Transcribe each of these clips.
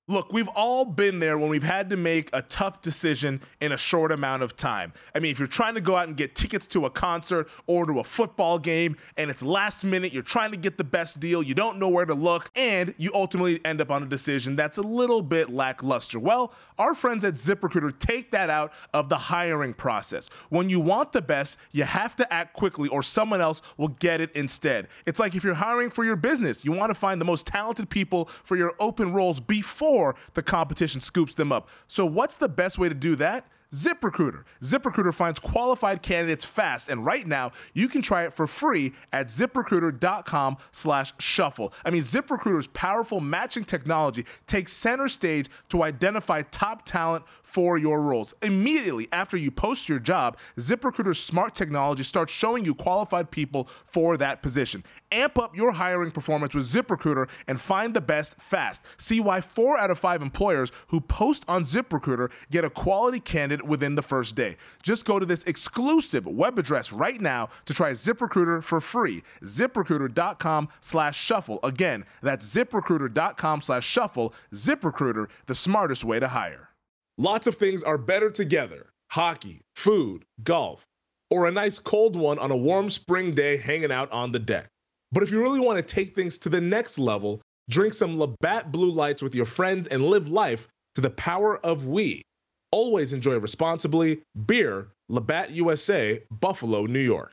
Look, we've all been there when we've had to make a tough decision in a short amount of time. I mean, if you're trying to go out and get tickets to a concert or to a football game and it's last minute, you're trying to get the best deal, you don't know where to look, and you ultimately end up on a decision that's a little bit lackluster. Well, our friends at ZipRecruiter take that out of the hiring process. When you want the best, you have to act quickly or someone else will get it instead. It's like if you're hiring for your business, you want to find the most talented people for your open roles before the competition scoops them up. So what's the best way to do that? ZipRecruiter. ZipRecruiter finds qualified candidates fast, and right now you can try it for free at ZipRecruiter.com/shuffle. I mean, ZipRecruiter's powerful matching technology takes center stage to identify top talent for your roles. Immediately after you post your job, ZipRecruiter's smart technology starts showing you qualified people for that position. Amp up your hiring performance with ZipRecruiter and find the best fast. See why 4 out of 5 employers who post on ZipRecruiter get a quality candidate within the first day. Just go to this exclusive web address right now to try ZipRecruiter for free. ZipRecruiter.com/shuffle. Again, that's ZipRecruiter.com/shuffle. ZipRecruiter, the smartest way to hire. Lots of things are better together. Hockey, food, golf, or a nice cold one on a warm spring day hanging out on the deck. But if you really want to take things to the next level, drink some Labatt Blue Lights with your friends and live life to the power of we. Always enjoy responsibly. Beer, Labatt USA, Buffalo, New York.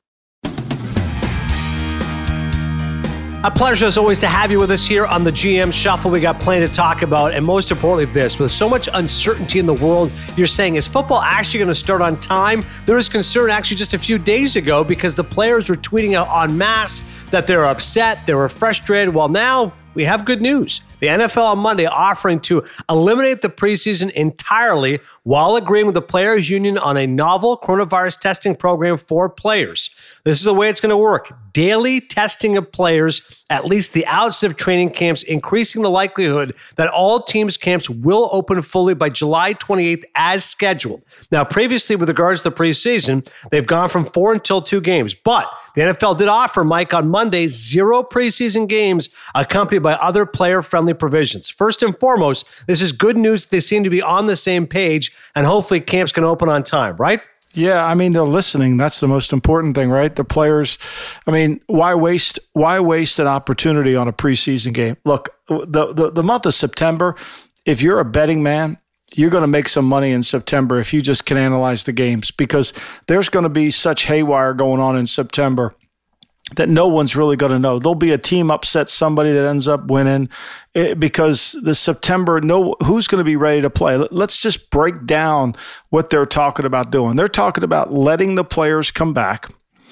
A pleasure, as always, to have you with us here on the GM Shuffle. We got plenty to talk about, and most importantly, this. With so much uncertainty in the world, you're saying, is football actually going to start on time? There was concern actually just a few days ago because the players were tweeting out en masse that they were upset, they were frustrated. Well, now we have good news. The NFL on Monday offering to eliminate the preseason entirely while agreeing with the players' union on a novel coronavirus testing program for players. This is the way it's going to work. Daily testing of players, at least the outset of training camps, increasing the likelihood that all teams' camps will open fully by July 28th as scheduled. Now, previously, with regards to the preseason, they've gone from 4 until 2 games. But the NFL did offer, Mike, on Monday, 0 preseason games accompanied by other player-friendly provisions. First and foremost, this is good news. They seem to be on the same page, and hopefully camps can open on time, right? Yeah, I mean, they're listening. That's the most important thing, right? The players, I mean, why waste an opportunity on a preseason game? Look, the month of September, if you're a betting man, you're going to make some money in September if you just can analyze the games, because there's going to be such haywire going on in September that no one's really going to know. There'll be a team upset somebody that ends up winning because the September, who's going to be ready to play? Let's just break down what they're talking about doing. They're talking about letting the players come back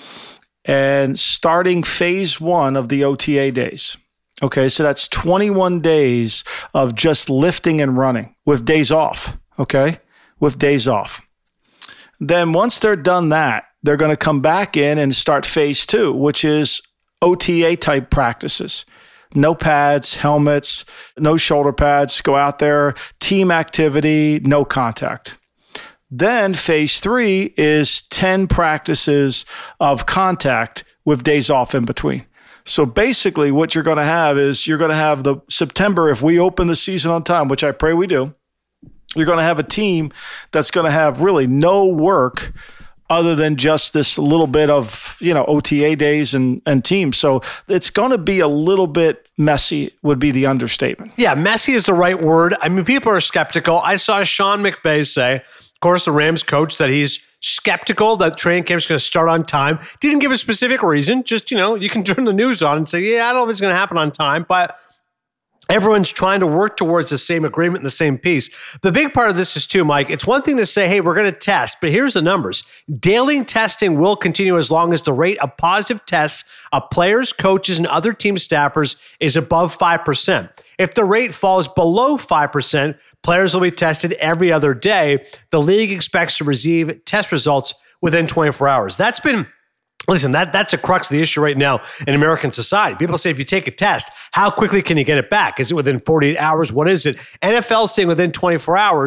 and starting phase 1 of the OTA days. Okay, so that's 21 days of just lifting and running with days off, okay, with days off. Then once they're done that, they're going to come back in and start phase 2, which is OTA type practices. No pads, helmets, no shoulder pads, go out there, team activity, no contact. Then phase 3 is 10 practices of contact with days off in between. So basically what you're going to have is you're going to have the September, if we open the season on time, which I pray we do, you're going to have a team that's going to have really no work other than just this little bit of, OTA days and teams. So it's going to be a little bit messy would be the understatement. Yeah, messy is the right word. I mean, people are skeptical. I saw Sean McVay say, of course, the Rams coach, that he's skeptical that training camp is going to start on time. Didn't give a specific reason. Just, you can turn the news on and say, yeah, I don't know if it's going to happen on time, but everyone's trying to work towards the same agreement and the same piece. The big part of this is too, Mike, it's one thing to say, hey, we're going to test, but here's the numbers. Daily testing will continue as long as the rate of positive tests of players, coaches, and other team staffers is above 5%. If the rate falls below 5%, players will be tested every other day. The league expects to receive test results within 24 hours. Listen, that's a crux of the issue right now in American society. People say if you take a test, how quickly can you get it back? Is it within 48 hours? What is it? NFL saying within 24 hours,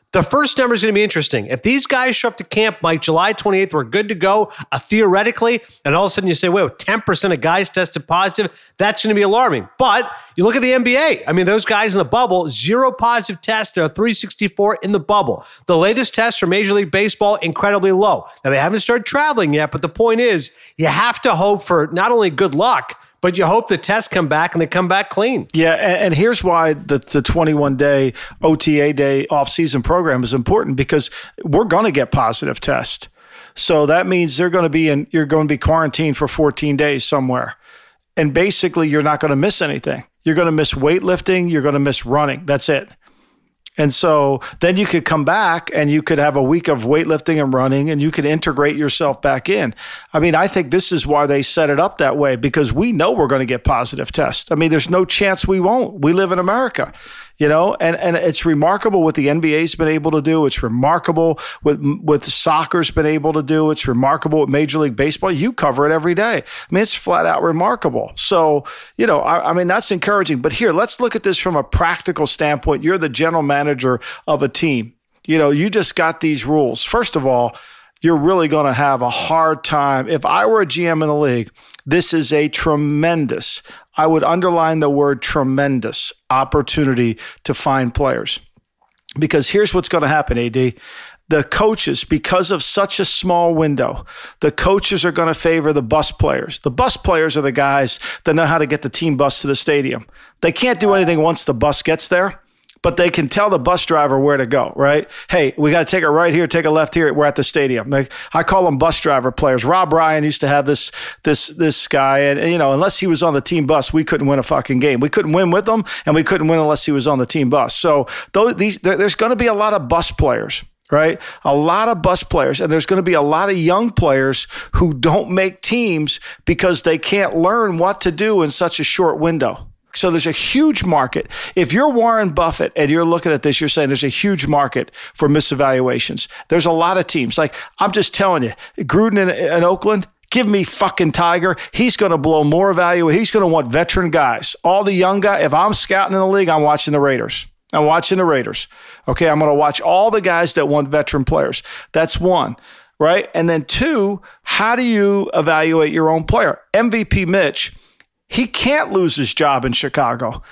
The first number is going to be interesting. If these guys show up to camp, Mike, July 28th, we're good to go, theoretically, and all of a sudden you say, wait, 10% of guys tested positive, that's going to be alarming. But you look at the NBA. I mean, those guys in the bubble, 0 positive tests. There are 364 in the bubble. The latest tests for Major League Baseball, incredibly low. Now, they haven't started traveling yet, but the point is, you have to hope for not only good luck, but you hope the tests come back and they come back clean. Yeah, and here's why the 21-day OTA day off-season program is important, because we're going to get positive tests. So that means you're going to be quarantined for 14 days somewhere. And basically, you're not going to miss anything. You're going to miss weightlifting. You're going to miss running. That's it. And so then you could come back and you could have a week of weightlifting and running, and you could integrate yourself back in. I mean, I think this is why they set it up that way, because we know we're going to get positive tests. I mean, there's no chance we won't. We live in America, and it's remarkable what the NBA's been able to do. It's remarkable what soccer's been able to do. It's remarkable what Major League Baseball. You cover it every day. I mean, it's flat out remarkable. So, I mean, that's encouraging. But here, let's look at this from a practical standpoint. You're the general manager of a team. You just got these rules. First of all, you're really going to have a hard time. If I were a GM in the league, this is a tremendous, I would underline the word tremendous, opportunity to find players. Because here's what's going to happen, AD. The coaches, because of such a small window, the coaches are going to favor the bus players. The bus players are the guys that know how to get the team bus to the stadium. They can't do anything once the bus gets there, but they can tell the bus driver where to go, right? Hey, we got to take a right here, take a left here. We're at the stadium. I call them bus driver players. Rob Ryan used to have this guy, and unless he was on the team bus, we couldn't win a fucking game. We couldn't win with him, and we couldn't win unless he was on the team bus. So there's going to be a lot of bus players, right? A lot of bus players, and there's going to be a lot of young players who don't make teams because they can't learn what to do in such a short window. So there's a huge market. If you're Warren Buffett and you're looking at this, you're saying there's a huge market for misevaluations. There's a lot of teams. Like, I'm just telling you, Gruden in Oakland, give me fucking Tiger. He's going to blow more value. He's going to want veteran guys. All the young guys, if I'm scouting in the league, I'm watching the Raiders. Okay, I'm going to watch all the guys that want veteran players. That's one, right? And then two, how do you evaluate your own player? MVP Mitch, he can't lose his job in Chicago.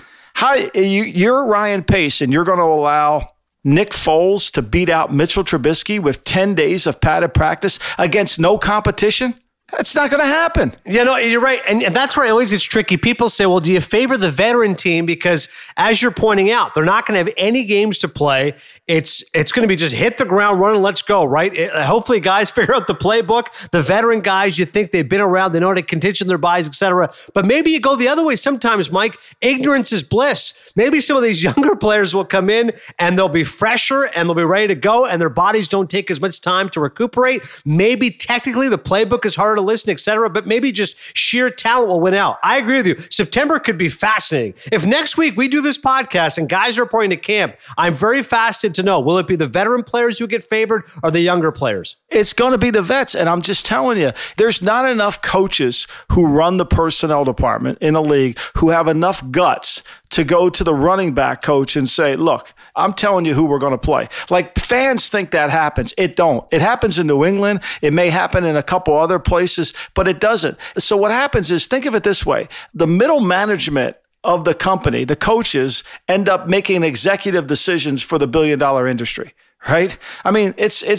You're Ryan Pace, and you're going to allow Nick Foles to beat out Mitchell Trubisky with 10 days of padded practice against no competition? That's not going to happen. You're right. And that's where it always gets tricky. People say, well, do you favor the veteran team? Because as you're pointing out, they're not going to have any games to play. It's going to be just hit the ground running, let's go, right? Hopefully guys figure out the playbook. The veteran guys, you think they've been around, they know how to condition their bodies, et cetera. But maybe you go the other way sometimes, Mike. Ignorance is bliss. Maybe some of these younger players will come in and they'll be fresher and they'll be ready to go, and their bodies don't take as much time to recuperate. Maybe technically the playbook is harder to listen, et cetera, but maybe just sheer talent will win out. I agree with you. September could be fascinating. If next week we do this podcast and guys are reporting to camp, I'm very fascinated to know, will it be the veteran players who get favored or the younger players? It's going to be the vets. And I'm just telling you, there's not enough coaches who run the personnel department in a league who have enough guts to go to the running back coach and say, look, I'm telling you who we're going to play. Like, fans think that happens. It don't. It happens in New England. It may happen in a couple other places, but it doesn't. So what happens is, think of it this way. The middle management of the company, the coaches, end up making executive decisions for the billion-dollar industry. Right? I mean,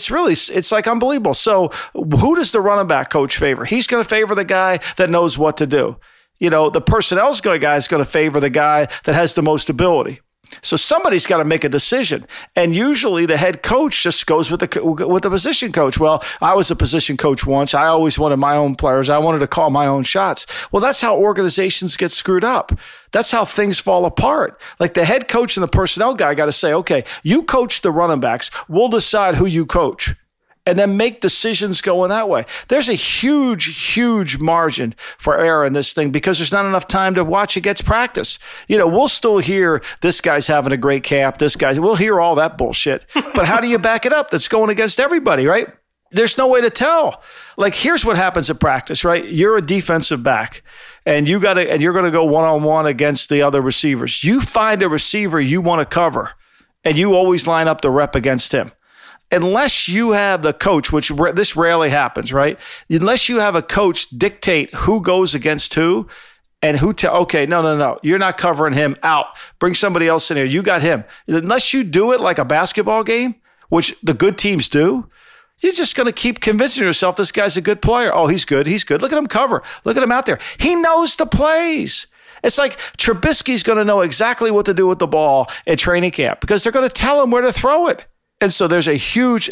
it's like unbelievable. So who does the running back coach favor? He's going to favor the guy that knows what to do. The personnel guy is going to favor the guy that has the most ability. So somebody's got to make a decision. And usually the head coach just goes with the position coach. Well, I was a position coach once. I always wanted my own players. I wanted to call my own shots. Well, that's how organizations get screwed up. That's how things fall apart. Like, the head coach and the personnel guy got to say, okay, you coach the running backs. We'll decide who you coach. And then make decisions going that way. There's a huge, huge margin for error in this thing because there's not enough time to watch against practice. We'll still hear this guy's having a great camp. We'll hear all that bullshit. But how do you back it up? That's going against everybody, right? There's no way to tell. Like, here's what happens at practice, right? You're a defensive back, and you're going to go one-on-one against the other receivers. You find a receiver you want to cover, and you always line up the rep against him. Unless you have the coach, which this rarely happens, right? Unless you have a coach dictate who goes against who and who okay, no, you're not covering him, out. Bring somebody else in here. You got him. Unless you do it like a basketball game, which the good teams do, you're just going to keep convincing yourself this guy's a good player. Oh, he's good. Look at him cover. Look at him out there. He knows the plays. It's like Trubisky's going to know exactly what to do with the ball at training camp because they're going to tell him where to throw it. And so there's a huge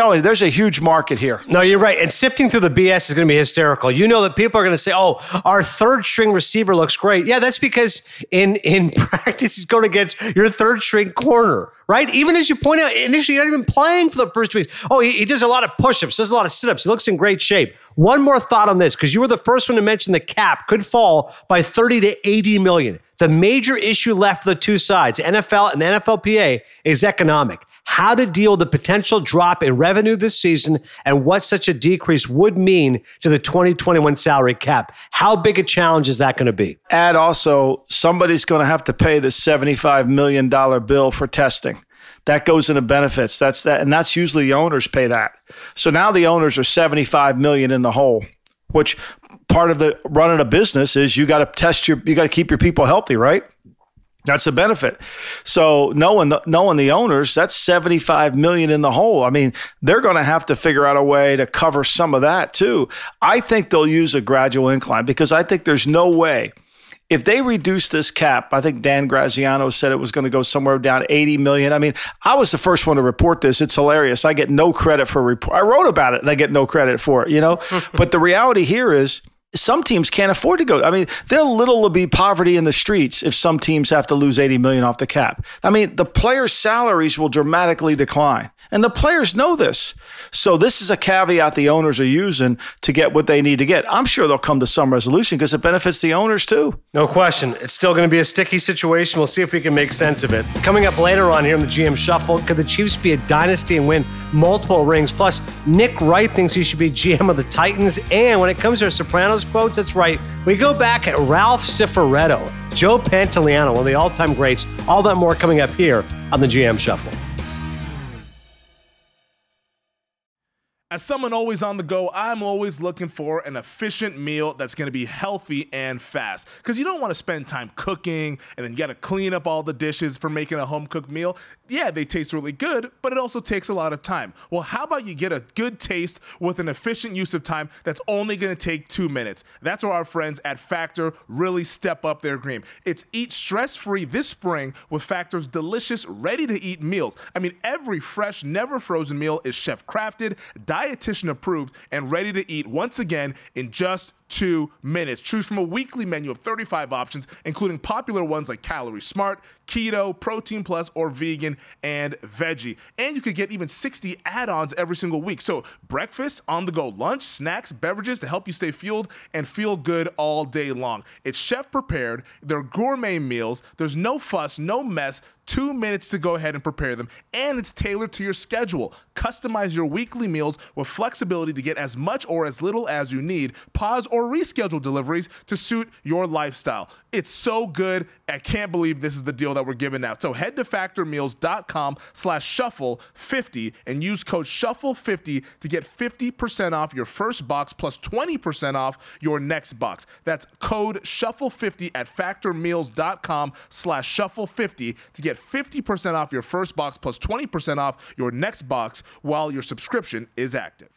market here. No, you're right. And sifting through the BS is going to be hysterical. You know that people are going to say, oh, our third string receiver looks great. Yeah, that's because in practice, he's going against your third string corner, right? Even as you point out, initially, you're not even playing for the first 2 weeks. Oh, he does a lot of push-ups, does a lot of sit-ups. He looks in great shape. One more thought on this, because you were the first one to mention the cap could fall by 30 to 80 million. The major issue left for the two sides, NFL and the NFLPA, is economic. How to deal with the potential drop in revenue this season and what such a decrease would mean to the 2021 salary cap. How big a challenge is that going to be? And also, somebody's going to have to pay the $75 million bill for testing. That goes into benefits. And that's usually the owners pay that. So now the owners are $75 million in the hole, which part of the running a business is you got to keep your people healthy, right? That's a benefit. So knowing the owners, that's $75 million in the hole. I mean, they're going to have to figure out a way to cover some of that too. I think they'll use a gradual incline because I think there's no way. If they reduce this cap, I think Dan Graziano said it was going to go somewhere down 80 million. I mean, I was the first one to report this. It's hilarious. I get no credit for I wrote about it and I get no credit for it, But the reality here is, some teams can't afford to go. I mean, there'll little be poverty in the streets if some teams have to lose 80 million off the cap. I mean, the players' salaries will dramatically decline. And the players know this. So this is a caveat the owners are using to get what they need to get. I'm sure they'll come to some resolution because it benefits the owners too. No question. It's still going to be a sticky situation. We'll see if we can make sense of it. Coming up later on here in the GM Shuffle, could the Chiefs be a dynasty and win multiple rings? Plus, Nick Wright thinks he should be GM of the Titans. And when it comes to our Sopranos quotes, that's right. We go back at Ralph Cifaretto, Joe Pantoliano, one of the all-time greats. All that more coming up here on the GM Shuffle. As someone always on the go, I'm always looking for an efficient meal that's going to be healthy and fast. Because you don't want to spend time cooking and then you got to clean up all the dishes for making a home-cooked meal. Yeah, they taste really good, but it also takes a lot of time. Well, how about you get a good taste with an efficient use of time that's only going to take 2 minutes? That's where our friends at Factor really step up their game. It's eat stress-free this spring with Factor's delicious, ready-to-eat meals. I mean, every fresh, never-frozen meal is chef-crafted, dietitian approved, and ready to eat once again in just 2 minutes. Choose from a weekly menu of 35 options, including popular ones like Calorie Smart, Keto, Protein Plus, or Vegan and Veggie. And you could get even 60 add-ons every single week. So breakfast, on-the-go lunch, snacks, beverages to help you stay fueled and feel good all day long. It's chef prepared. They're gourmet meals. There's no fuss, no mess. 2 minutes to go ahead and prepare them, and it's tailored to your schedule. Customize your weekly meals with flexibility to get as much or as little as you need. Pause or reschedule deliveries to suit your lifestyle. It's so good. I can't believe this is the deal that we're giving out. So head to factormeals.com/shuffle50 and use code shuffle50 to get 50% off your first box plus 20% off your next box. That's code shuffle50 at factormeals.com/shuffle50 to get 50% off your first box plus 20% off your next box while your subscription is active.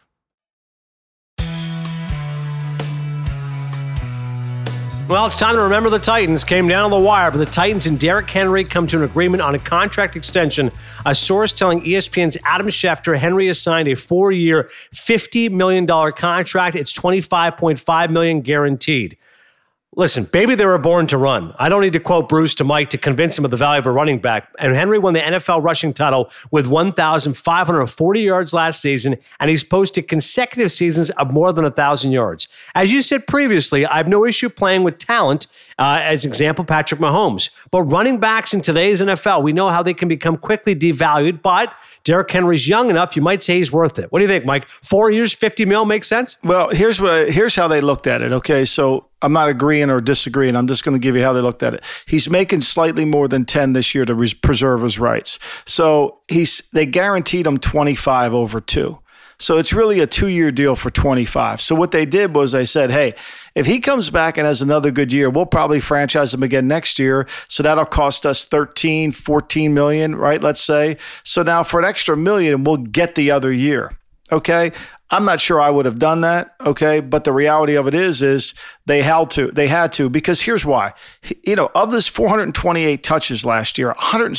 Well, it's time to remember the Titans. Came down on the wire, but the Titans and Derrick Henry come to an agreement on a contract extension. A source telling ESPN's Adam Schefter Henry has signed a 4-year, $50 million contract. It's $25.5 million guaranteed. Listen, baby, they were born to run. I don't need to quote Bruce to Mike to convince him of the value of a running back. And Henry won the NFL rushing title with 1,540 yards last season, and he's posted consecutive seasons of more than 1,000 yards. As you said previously, I have no issue playing with talent As example, Patrick Mahomes. But running backs in today's NFL, we know how they can become quickly devalued, but Derrick Henry's young enough. You might say he's worth it. What do you think, Mike? 4 years, $50 million makes sense? Well, here's how they looked at it. Okay, so I'm not agreeing or disagreeing. I'm just going to give you how they looked at it. He's making slightly more than 10 this year to preserve his rights. So they guaranteed him 25 over 2. So it's really a 2-year deal for 25. So what they did was they said, hey, if he comes back and has another good year, we'll probably franchise him again next year. So that'll cost us 13, 14 million, right? Let's say. So now for an extra $1 million, we'll get the other year. Okay. I'm not sure I would have done that. Okay. But the reality of it is they had to, because here's why. Of this 428 touches last year,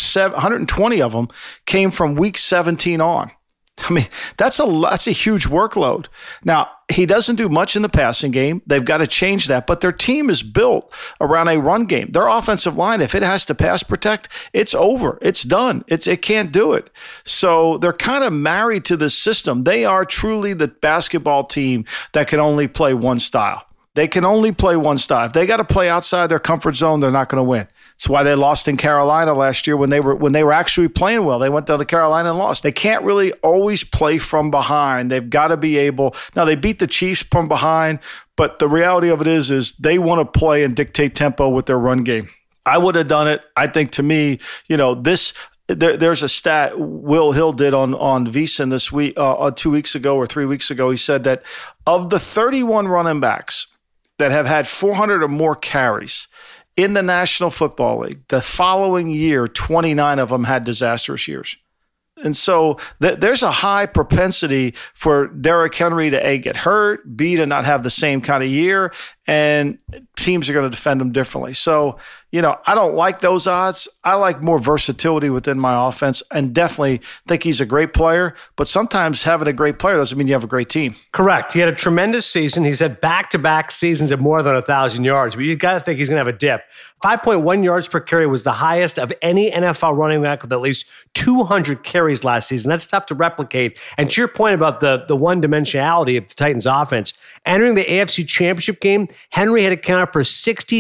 120 of them came from week 17 on. I mean, that's a huge workload. Now, he doesn't do much in the passing game. They've got to change that. But their team is built around a run game. Their offensive line, if it has to pass protect, it's over. It's done. It can't do it. So they're kind of married to this system. They are truly the basketball team that can only play one style. They can only play one style. If they got to play outside their comfort zone, they're not going to win. That's why they lost in Carolina last year when they were actually playing well. They went down to Carolina and lost. They can't really always play from behind. They've got to be able. Now they beat the Chiefs from behind, but the reality of it is they want to play and dictate tempo with their run game. I would have done it. I think to me, there's a stat Will Hill did on VSiN this week, 2 weeks ago or 3 weeks ago. He said that of the 31 running backs that have had 400 or more carries in the National Football League, the following year, 29 of them had disastrous years. And so there's a high propensity for Derrick Henry to A, get hurt, B, to not have the same kind of year, and teams are going to defend him differently. So, I don't like those odds. I like more versatility within my offense and definitely think he's a great player. But sometimes having a great player doesn't mean you have a great team. Correct. He had a tremendous season. He's had back-to-back seasons of more than 1,000 yards. But you got to think he's going to have a dip. 5.1 yards per carry was the highest of any NFL running back with at least 200 carries last season. That's tough to replicate. And to your point about the one-dimensionality of the Titans offense, entering the AFC Championship game, Henry had accounted for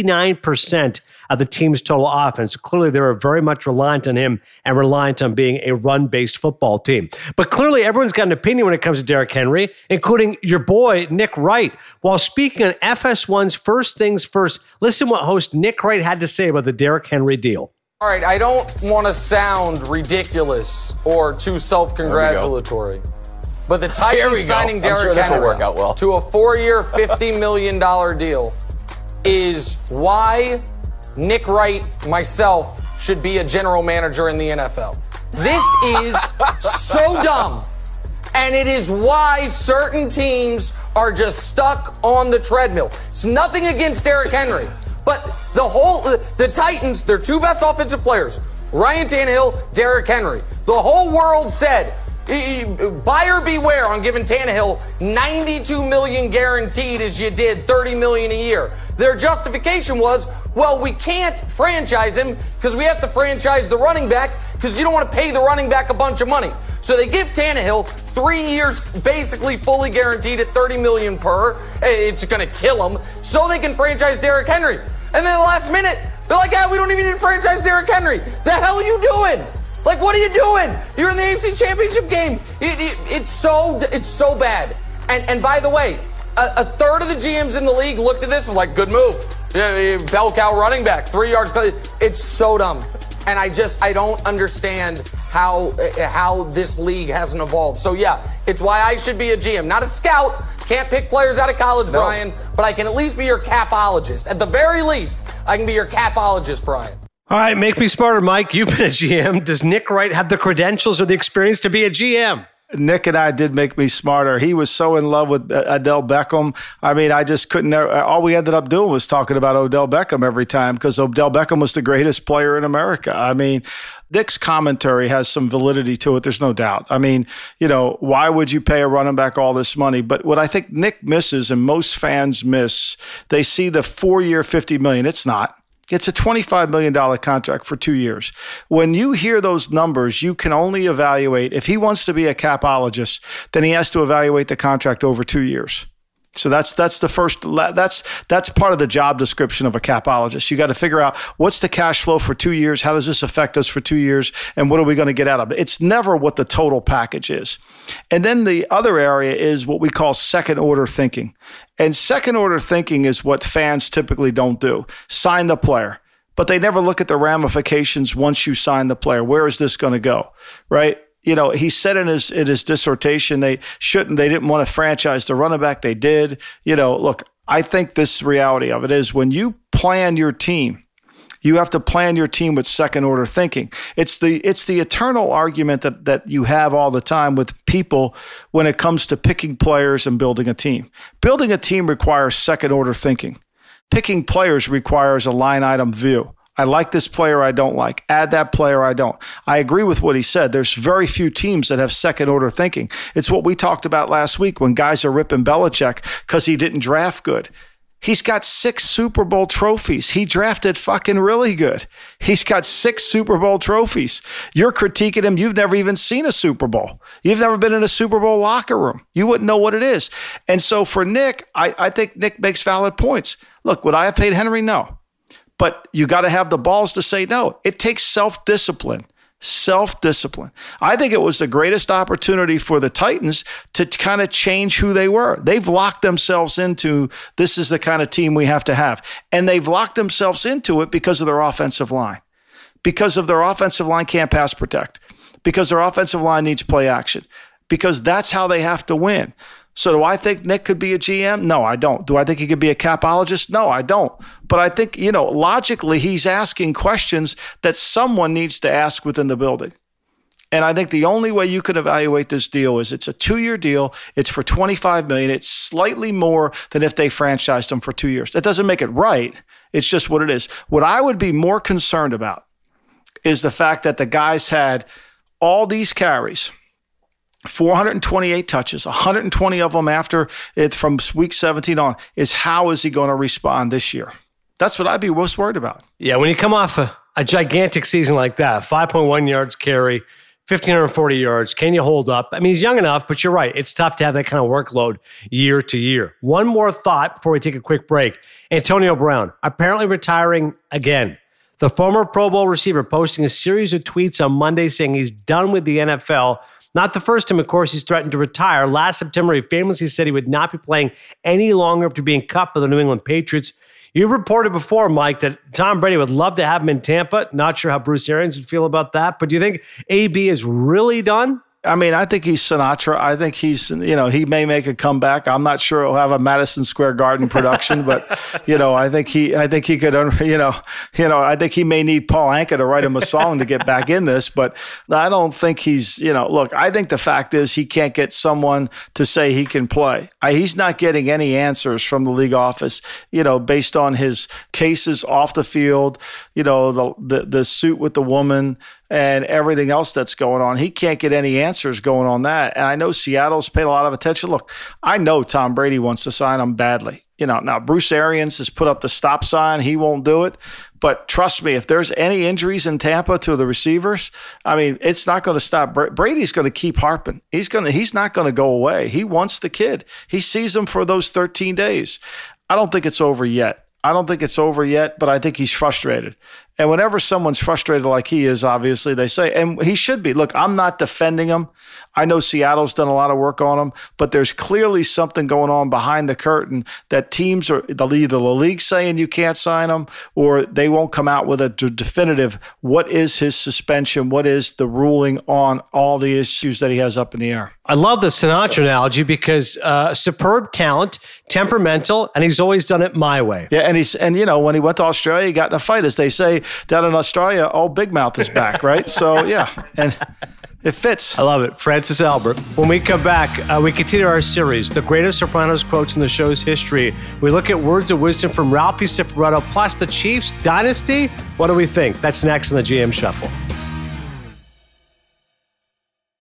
69% of the team's total offense. So clearly, they were very much reliant on him and reliant on being a run-based football team. But clearly, everyone's got an opinion when it comes to Derrick Henry, including your boy, Nick Wright. While speaking on FS1's First Things First, listen what host Nick Wright had to say about the Derrick Henry deal. All right, I don't want to sound ridiculous or too self-congratulatory, but the Titans signing Derrick Henry to a 4-year, $50 million deal is why Nick Wright, myself, should be a general manager in the NFL. This is so dumb. And it is why certain teams are just stuck on the treadmill. It's nothing against Derrick Henry. But the Titans, their two best offensive players, Ryan Tannehill, Derrick Henry. The whole world said, buyer beware on giving Tannehill $92 million guaranteed as you did $30 million a year. Their justification was, well, we can't franchise him because we have to franchise the running back because you don't want to pay the running back a bunch of money. So they give Tannehill 3 years basically fully guaranteed at $30 million per. It's going to kill him so they can franchise Derrick Henry. And then at the last minute, they're like, we don't even need to franchise Derrick Henry. The hell are you doing? Like, what are you doing? You're in the AFC Championship game. It's so bad. And by the way, a third of the GMs in the league looked at this and was like, good move. Bell cow running back, 3 yards. It's so dumb. And I don't understand how this league hasn't evolved. So yeah, it's why I should be a GM, not a scout. Can't pick players out of college, Brian, but I can at least be your capologist. At the very least, I can be your capologist, Brian. All right, make me smarter, Mike. You've been a GM. Does Nick Wright have the credentials or the experience to be a GM? Nick and I did make me smarter. He was so in love with Odell Beckham. I mean, I just couldn't. All we ended up doing was talking about Odell Beckham every time because Odell Beckham was the greatest player in America. I mean, Nick's commentary has some validity to it. There's no doubt. I mean, why would you pay a running back all this money? But what I think Nick misses and most fans miss, they see the 4-year, $50 million. It's not. It's a $25 million contract for 2 years. When you hear those numbers, you can only evaluate, if he wants to be a capologist, then he has to evaluate the contract over 2 years. So that's the first. That's part of the job description of a capologist. You got to figure out what's the cash flow for 2 years. How does this affect us for 2 years? And what are we going to get out of it? It's never what the total package is. And then the other area is what we call second order thinking. And second order thinking is what fans typically don't do. Sign the player, but they never look at the ramifications once you sign the player. Where is this going to go? Right? You know, he said in his dissertation they didn't want to franchise the running back. They did. You know, look, I think this reality of it is when you plan your team, you have to plan your team with second order thinking. It's the eternal argument that you have all the time with people when it comes to picking players and building a team. Building a team requires second order thinking. Picking players requires a line item view. I like this player, I don't like. Add that player, I don't. I agree with what he said. There's very few teams that have second order thinking. It's what we talked about last week when guys are ripping Belichick because he didn't draft good. He's got 6 Super Bowl trophies. He drafted fucking really good. He's got 6 Super Bowl trophies. You're critiquing him. You've never even seen a Super Bowl. You've never been in a Super Bowl locker room. You wouldn't know what it is. And so for Nick, I think Nick makes valid points. Look, would I have paid Henry? No. But you got to have the balls to say no. It takes self-discipline. Self-discipline. I think it was the greatest opportunity for the Titans to kind of change who they were. They've locked themselves into this is the kind of team we have to have. And they've locked themselves into it because of their offensive line. Because of their offensive line can't pass protect. Because their offensive line needs play action. Because that's how they have to win. So do I think Nick could be a GM? No, I don't. Do I think he could be a capologist? No, I don't. But I think, logically, he's asking questions that someone needs to ask within the building. And I think the only way you can evaluate this deal is it's a 2-year deal. It's for $25 million. It's slightly more than if they franchised him for 2 years. That doesn't make it right. It's just what it is. What I would be more concerned about is the fact that the guys had all these carries, 428 touches, 120 of them after it from week 17 on, is how is he going to respond this year? That's what I'd be most worried about. Yeah, when you come off a gigantic season like that, 5.1 yards carry, 1,540 yards, can you hold up? I mean, he's young enough, but you're right. It's tough to have that kind of workload year to year. One more thought before we take a quick break. Antonio Brown, apparently retiring again. The former Pro Bowl receiver posting a series of tweets on Monday saying he's done with the NFL. Not the first time, of course, he's threatened to retire. Last September, he famously said he would not be playing any longer after being cut by the New England Patriots. You've reported before, Mike, that Tom Brady would love to have him in Tampa. Not sure how Bruce Arians would feel about that. But do you think AB is really done? I mean, I think he's Sinatra. I think he's, he may make a comeback. I'm not sure he'll have a Madison Square Garden production, but, I think he could, I think he may need Paul Anka to write him a song to get back in this, but I don't think he's, look, I think the fact is he can't get someone to say he can play. He's not getting any answers from the league office, based on his cases off the field, the suit with the woman, and everything else that's going on. He can't get any answers going on that. And I know Seattle's paid a lot of attention. Look, I know Tom Brady wants to sign him badly. Now Bruce Arians has put up the stop sign. He won't do it. But trust me, if there's any injuries in Tampa to the receivers, I mean, it's not going to stop. Brady's going to keep harping. He's not going to go away. He wants the kid. He sees him for those 13 days. I don't think it's over yet. But I think he's frustrated. And whenever someone's frustrated like he is, obviously, they say, and he should be. Look, I'm not defending him. I know Seattle's done a lot of work on him, but there's clearly something going on behind the curtain that teams are either the league saying you can't sign him or they won't come out with a definitive what is his suspension, what is the ruling on all the issues that he has up in the air. I love the Sinatra analogy because superb talent, temperamental, and he's always done it my way. Yeah, and when he went to Australia, he got in a fight. As they say down in Australia, old Big Mouth is back, right? So, yeah, and it fits. I love it. Francis Albert. When we come back, we continue our series, The Greatest Sopranos Quotes in the Show's History. We look at words of wisdom from Ralphie Cifaretto, plus the Chiefs dynasty. What do we think? That's next on the GM Shuffle.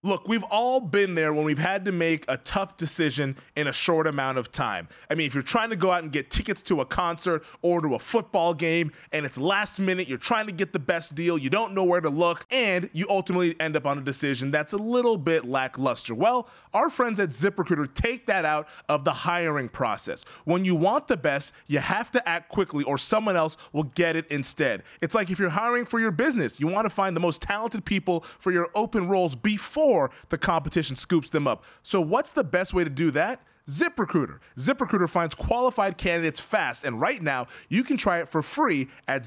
Look, we've all been there when we've had to make a tough decision in a short amount of time. I mean, if you're trying to go out and get tickets to a concert or to a football game and it's last minute, you're trying to get the best deal, you don't know where to look, and you ultimately end up on a decision that's a little bit lackluster. Well, our friends at ZipRecruiter take that out of the hiring process. When you want the best, you have to act quickly or someone else will get it instead. It's like if you're hiring for your business, you want to find the most talented people for your open roles before the competition scoops them up. So what's the best way to do that? ZipRecruiter. ZipRecruiter finds qualified candidates fast, and right now you can try it for free at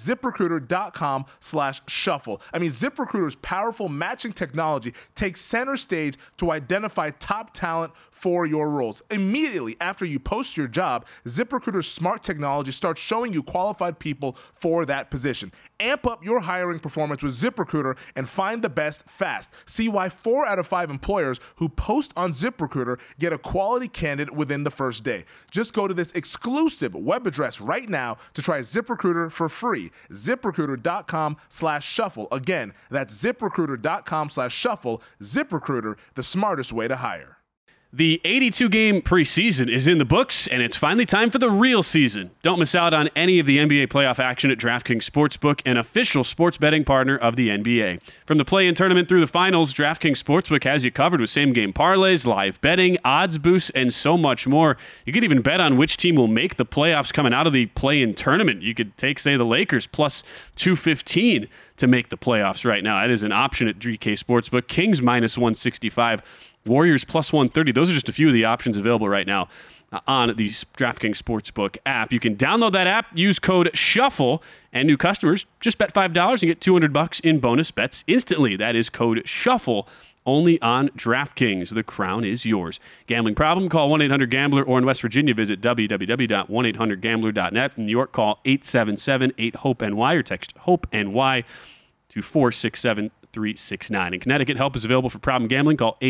ZipRecruiter.com/shuffle. I mean, ZipRecruiter's powerful matching technology takes center stage to identify top talent for your roles. Immediately after you post your job, ZipRecruiter's smart technology starts showing you qualified people for that position. Amp up your hiring performance with ZipRecruiter and find the best fast. See why 4 out of 5 employers who post on ZipRecruiter get a quality candidate within the first day. Just go to this exclusive web address right now to try ZipRecruiter for free. ZipRecruiter.com/shuffle. Again, that's ZipRecruiter.com/shuffle. ZipRecruiter, the smartest way to hire. The 82-game preseason is in the books, and it's finally time for the real season. Don't miss out on any of the NBA playoff action at DraftKings Sportsbook, an official sports betting partner of the NBA. From the play-in tournament through the finals, DraftKings Sportsbook has you covered with same-game parlays, live betting, odds boosts, and so much more. You could even bet on which team will make the playoffs coming out of the play-in tournament. You could take, say, the Lakers plus 215 to make the playoffs right now. That is an option at DK Sportsbook. Kings minus 165. Warriors plus 130. Those are just a few of the options available right now on the DraftKings Sportsbook app. You can download that app, use code SHUFFLE, and new customers just bet $5 and get $200 in bonus bets instantly. That is code SHUFFLE, only on DraftKings. The crown is yours. Gambling problem? Call 1-800-GAMBLER, or in West Virginia, visit www.1800gambler.net. In New York, call 877-8-HOPE-NY or text HOPE-NY to 467-369. In Connecticut, help is available for problem gambling. Call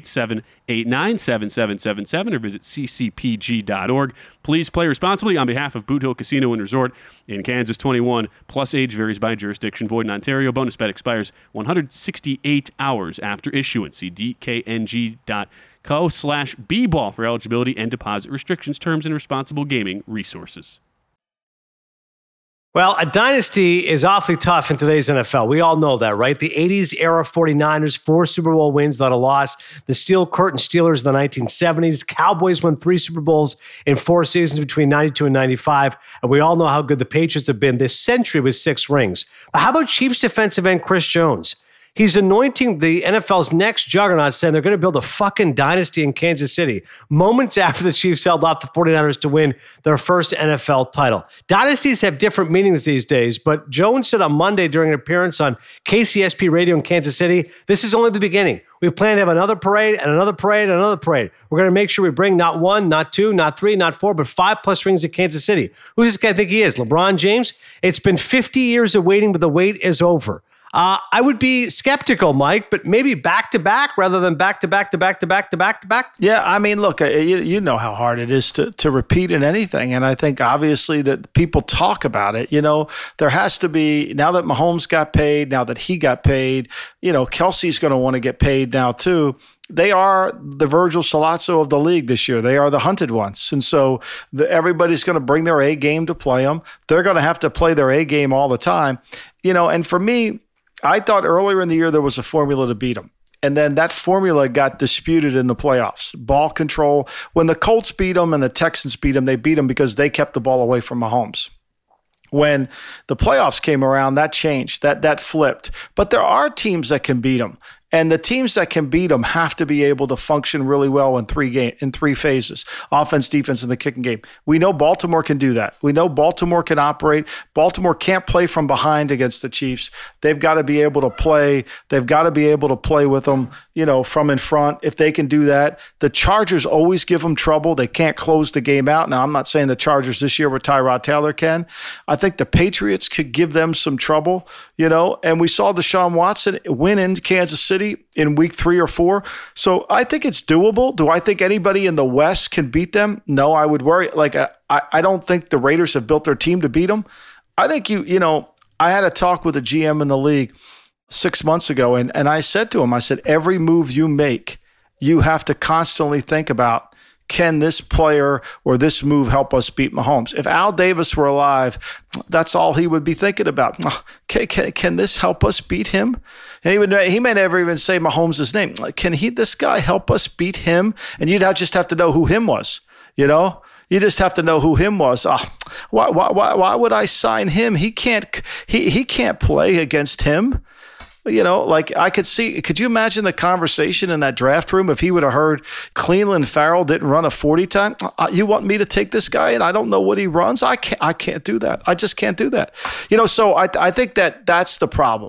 888-789-7777 or visit ccpg.org. Please play responsibly on behalf of Boot Hill Casino and Resort in Kansas. 21 plus age varies by jurisdiction. Void in Ontario. Bonus bet expires 168 hours after issuance. See dkng.co/bball for eligibility and deposit restrictions, terms, and responsible gaming resources. Well, a dynasty is awfully tough in today's NFL. We all know that, right? The 80s era 49ers, 4 Super Bowl wins, not a loss. The Steel Curtain Steelers in the 1970s. Cowboys won 3 Super Bowls in 4 seasons between 92 and 95. And we all know how good the Patriots have been this century with 6 rings. But how about Chiefs defensive end Chris Jones? He's anointing the NFL's next juggernaut, saying they're going to build a fucking dynasty in Kansas City, moments after the Chiefs held off the 49ers to win their first NFL title. Dynasties have different meanings these days, but Jones said on Monday during an appearance on KCSP Radio in Kansas City, this is only the beginning. We plan to have another parade and another parade and another parade. We're going to make sure we bring not 1, not 2, not 3, not 4, but 5+ rings at Kansas City. Who does this guy think he is? LeBron James? It's been 50 years of waiting, but the wait is over. I would be skeptical, Mike, but maybe back-to-back rather than back-to-back-to-back-to-back-to-back-to-back. Yeah, I mean, look, you know how hard it is to repeat in anything. And I think obviously that people talk about it. You know, there has to be, now that Mahomes got paid, now that he got paid, you know, Kelsey's going to want to get paid now too. They are the Virgil Salazzo of the league this year. They are the hunted ones. And so everybody's going to bring their A game to play them. They're going to have to play their A game all the time. You know, and for me, I thought earlier in the year there was a formula to beat them. And then that formula got disputed in the playoffs. Ball control. When the Colts beat them and the Texans beat them, they beat them because they kept the ball away from Mahomes. When the playoffs came around, that changed. That flipped. But there are teams that can beat them. And the teams that can beat them have to be able to function really well in 3 phases: offense, defense, and the kicking game. We know Baltimore can do that. We know Baltimore can operate. Baltimore can't play from behind against the Chiefs. They've got to be able to play. They've got to be able to play with them, you know, from in front. If they can do that, the Chargers always give them trouble. They can't close the game out. Now, I'm not saying the Chargers this year with Tyrod Taylor can. I think the Patriots could give them some trouble, you know, and we saw Deshaun Watson win in Kansas City in week 3 or 4. So I think it's doable. Do I think anybody in the West can beat them? No, I would worry. Like, I don't think the Raiders have built their team to beat them. I think you know, I had a talk with a GM in the league, 6 months ago, and I said to him, I said, every move you make, you have to constantly think about, can this player or this move help us beat Mahomes? If Al Davis were alive, that's all he would be thinking about. Can this help us beat him? And he may never even say Mahomes' name. Can this guy help us beat him? And you'd just have to know who him was, You just have to know who him was. Why would I sign him? He can't play against him. I could you imagine the conversation in that draft room if he would have heard Cleveland Farrell didn't run a 40 time? You want me to take this guy and I don't know what he runs? I can't do that. I just can't do that. So I think that's the problem.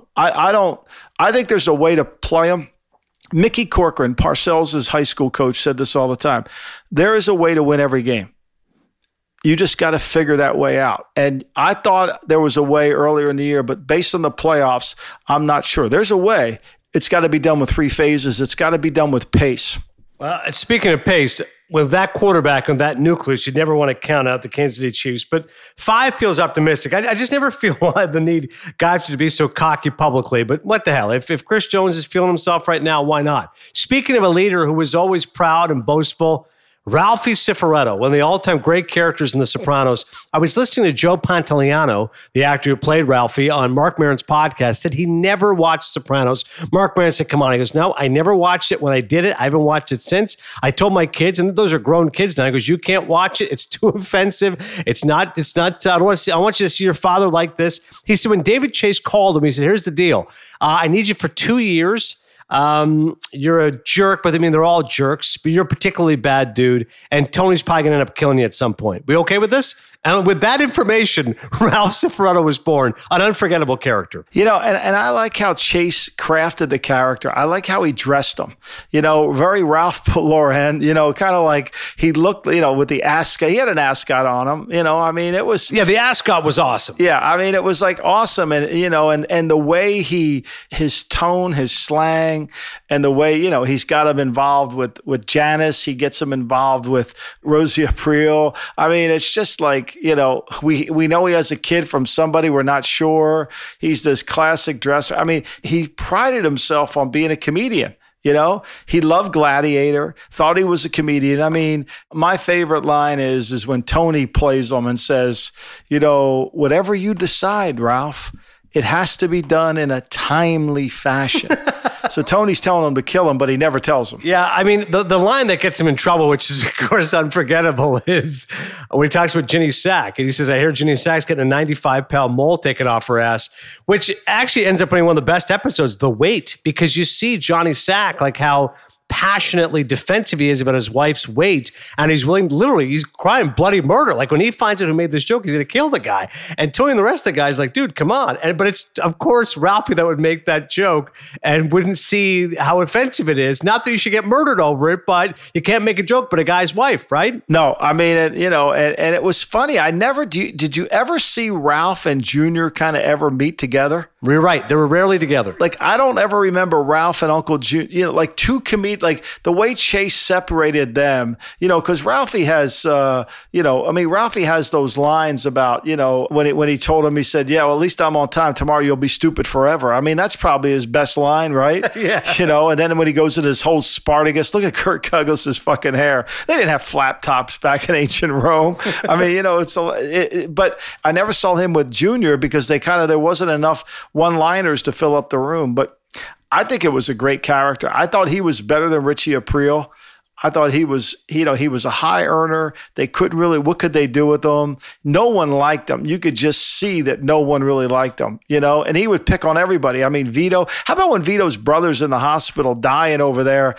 I think there's a way to play him. Mickey Corcoran, Parcells' high school coach, said this all the time. There is a way to win every game. You just got to figure that way out. And I thought there was a way earlier in the year, but based on the playoffs, I'm not sure. There's a way. It's got to be done with 3 phases. It's got to be done with pace. Well, speaking of pace, with that quarterback and that nucleus, you'd never want to count out the Kansas City Chiefs. But 5 feels optimistic. I just never feel the need guys to be so cocky publicly. But what the hell? If Chris Jones is feeling himself right now, why not? Speaking of a leader who was always proud and boastful, Ralphie Cifaretto, one of the all-time great characters in The Sopranos. I was listening to Joe Pantoliano, the actor who played Ralphie, on Marc Maron's podcast, said he never watched Sopranos. Marc Maron said, come on. He goes, no, I never watched it when I did it. I haven't watched it since. I told my kids, and those are grown kids now, he goes, you can't watch it. It's too offensive. I want you to see your father like this. He said, when David Chase called him, he said, here's the deal. I need you for 2 years. You're a jerk, but they're all jerks, but you're a particularly bad dude, and Tony's probably going to end up killing you at some point. We okay with this? And with that information, Ralph Cifaretto was born, an unforgettable character. And I like how Chase crafted the character. I like how he dressed him. Very Ralph Lauren, kind of like he looked, with the ascot. He had an ascot on him, it was. Yeah, the ascot was awesome. Yeah, it was like awesome. And, and the way his tone, his slang, and the way, he's got him involved with Janice. He gets him involved with Rosie April. It's just like, we know he has a kid from somebody, we're not sure. He's this classic dresser. He prided himself on being a comedian. He loved Gladiator, thought he was a comedian. My favorite line is when Tony plays him and says, whatever you decide, Ralph, it has to be done in a timely fashion. So Tony's telling him to kill him, but he never tells him. Yeah, the line that gets him in trouble, which is, of course, unforgettable, is when he talks with Ginny Sack. And he says, I hear Ginny Sack's getting a 95-pound mole taken off her ass, which actually ends up being one of the best episodes, The Weight, because you see Johnny Sack, like how passionately defensive he is about his wife's weight, and he's he's crying bloody murder. Like when he finds out who made this joke, he's going to kill the guy. And Tony and the rest of the guys like, dude, come on. But it's, of course, Ralphie that would make that joke and wouldn't see how offensive it is. Not that you should get murdered over it, but you can't make a joke but a guy's wife, right? No, and it was funny. Did you ever see Ralph and Junior kind of ever meet together? You're right. They were rarely together. Like, I don't ever remember Ralph and Uncle Junior, like two comedians, like the way Chase separated them, because Ralphie has, Ralphie has those lines about, when he told him, he said, yeah, well, at least I'm on time. Tomorrow you'll be stupid forever. That's probably his best line, right? Yeah. And then when he goes to this whole Spartacus, look at Kirk Douglas's fucking hair. They didn't have flat tops back in ancient Rome. But I never saw him with Junior because there wasn't enough one-liners to fill up the room. But I think it was a great character. I thought he was better than Richie Aprile. I thought he was a high earner. They couldn't really, what could they do with him? No one liked him. You could just see that no one really liked him, and he would pick on everybody. Vito, how about when Vito's brother's in the hospital dying over there,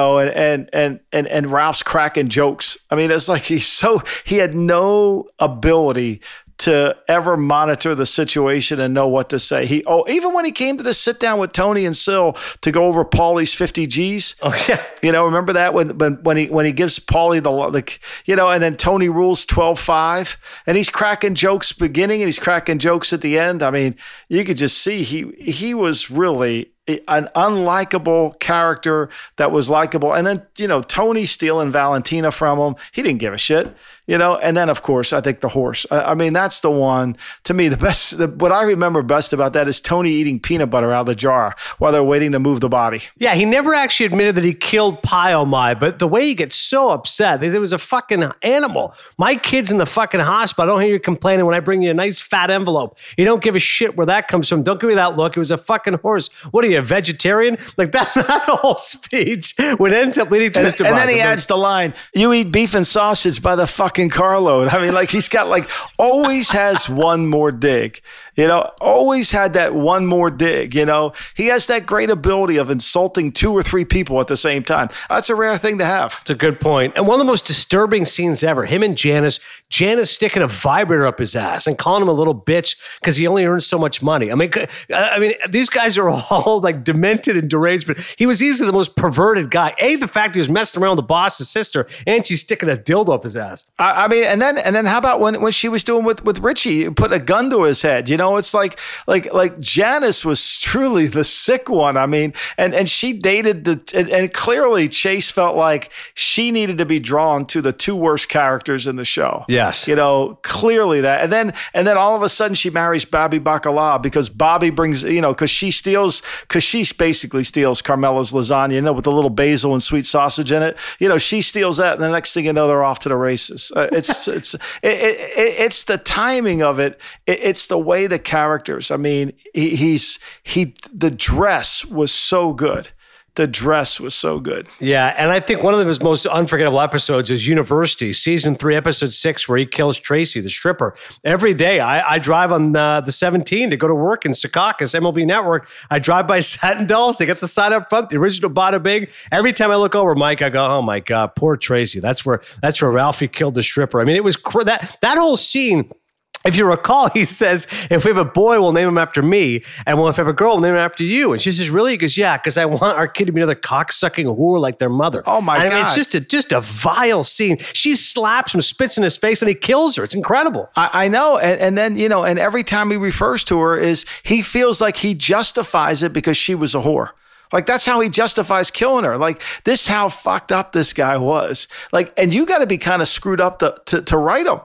and Ralph's cracking jokes. It's like he had no ability to ever monitor the situation and know what to say. Even when he came to the sit down with Tony and Sil to go over Paulie's 50 G's. Oh yeah. Remember that when he gives Paulie and then Tony rules 12-5 and he's cracking jokes beginning and he's cracking jokes at the end. You could just see he was really, an unlikable character that was likable. And then, Tony stealing Valentina from him. He didn't give a shit, And then, of course, I think the horse. I mean, that's the one, to me, the best. What I remember best about that is Tony eating peanut butter out of the jar while they're waiting to move the body. Yeah, he never actually admitted that he killed Pai-Oh-Mai, but the way he gets so upset, it was a fucking animal. My kid's in the fucking hospital. I don't hear you complaining when I bring you a nice fat envelope. You don't give a shit where that comes from. Don't give me that look. It was a fucking horse. What are you, a vegetarian? Like that whole speech would end up leading to Mr. And then he adds the line, you eat beef and sausage by the fucking carload. I mean, he's got always has one more dig. Always had that one more dig. He has that great ability of insulting 2 or 3 people at the same time. That's a rare thing to have. It's a good point. And one of the most disturbing scenes ever, him and Janice sticking a vibrator up his ass and calling him a little bitch because he only earns so much money. I mean, these guys are all demented and deranged, but he was easily the most perverted guy. The fact he was messing around with the boss's sister and she's sticking a dildo up his ass. I mean, and then how about when she was doing with Richie, put a gun to his head, It's like Janice was truly the sick one. I mean, and she dated and clearly Chase felt like she needed to be drawn to the 2 worst characters in the show. Yes. Clearly that. And then all of a sudden she marries Bobby Bacala because Bobby brings, because she basically steals Carmela's lasagna, with the little basil and sweet sausage in it. She steals that, and the next thing you know, they're off to the races. It's the timing of it. It's the way the characters. I mean, the dress was so good. The dress was so good. Yeah, and I think one of his most unforgettable episodes is University, season 3, episode 6, where he kills Tracy, the stripper. Every day, I drive on the 17 to go to work in Secaucus, MLB Network. I drive by Satin Dolls. They get the sign up front, the original Bada Bing. Every time I look over, Mike, I go, oh my God, poor Tracy. That's where Ralphie killed the stripper. I mean, it was that whole scene. If you recall, he says, if we have a boy, we'll name him after me. And if we have a girl, we'll name him after you. And she says, really? He goes, yeah, because I want our kid to be another cock-sucking whore like their mother. Oh, my God. I mean, it's just a vile scene. She slaps him, spits in his face, and he kills her. It's incredible. I know. And then, and every time he refers to her he feels like he justifies it because she was a whore. That's how he justifies killing her. This how fucked up this guy was. And you got to be kind of screwed up to write him.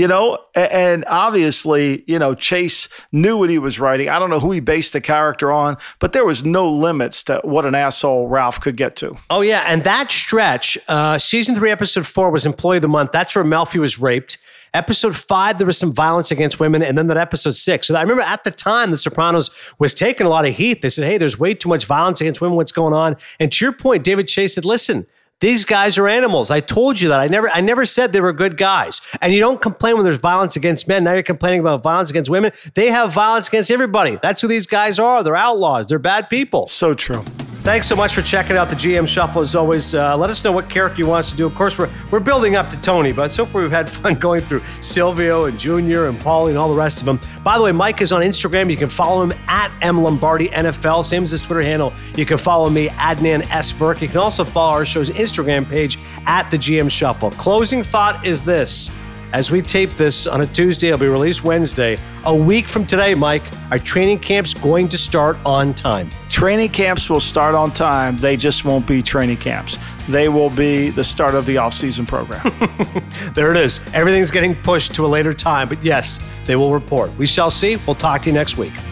And obviously, Chase knew what he was writing. I don't know who he based the character on, but there was no limits to what an asshole Ralph could get to. Oh, yeah. And that stretch, season 3, episode 4 was Employee of the Month. That's where Melfi was raped. Episode 5, there was some violence against women. And then that episode 6. So I remember at the time, The Sopranos was taking a lot of heat. They said, hey, there's way too much violence against women. What's going on? And to your point, David Chase said, listen, these guys are animals. I told you that. I never said they were good guys. And you don't complain when there's violence against men. Now you're complaining about violence against women. They have violence against everybody. That's who these guys are. They're outlaws. They're bad people. So true. Thanks so much for checking out the GM Shuffle. As always, let us know what character you want us to do. Of course, we're building up to Tony, but so far we've had fun going through Silvio and Junior and Paulie and all the rest of them. By the way, Mike is on Instagram. You can follow him at M. Lombardi NFL, same as his Twitter handle. You can follow me, Adnan S. Burke. You can also follow our show's Instagram page at the GM Shuffle. Closing thought is this. As we tape this on a Tuesday, it'll be released Wednesday. A week from today, Mike, our training camp's going to start on time. Training camps will start on time. They just won't be training camps. They will be the start of the off-season program. There it is. Everything's getting pushed to a later time. But yes, they will report. We shall see. We'll talk to you next week.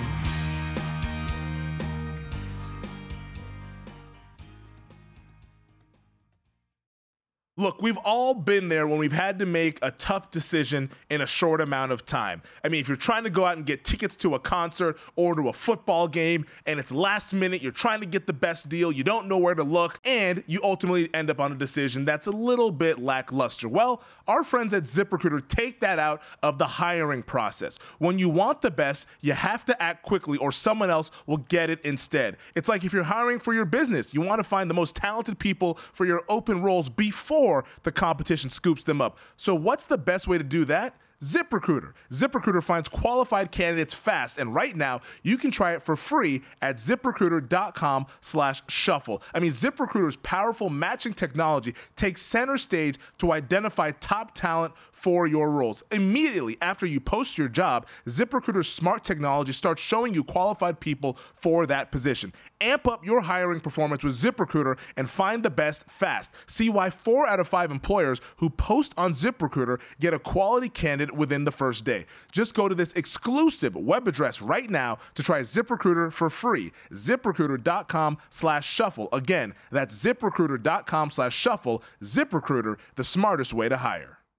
Look, we've all been there when we've had to make a tough decision in a short amount of time. I mean, if you're trying to go out and get tickets to a concert or to a football game and it's last minute, you're trying to get the best deal, you don't know where to look, and you ultimately end up on a decision that's a little bit lackluster. Well, our friends at ZipRecruiter take that out of the hiring process. When you want the best, you have to act quickly or someone else will get it instead. It's like if you're hiring for your business, you want to find the most talented people for your open roles before the competition scoops them up. So what's the best way to do that? ZipRecruiter. ZipRecruiter finds qualified candidates fast, and right now you can try it for free at ZipRecruiter.com/shuffle. I mean, ZipRecruiter's powerful matching technology takes center stage to identify top talent for your roles. Immediately after you post your job, ZipRecruiter's smart technology starts showing you qualified people for that position. Amp up your hiring performance with ZipRecruiter and find the best fast. See why 4 out of 5 employers who post on ZipRecruiter get a quality candidate within the first day. Just go to this exclusive web address right now to try ZipRecruiter for free. ZipRecruiter.com/shuffle. Again, that's ZipRecruiter.com/shuffle. ZipRecruiter, the smartest way to hire.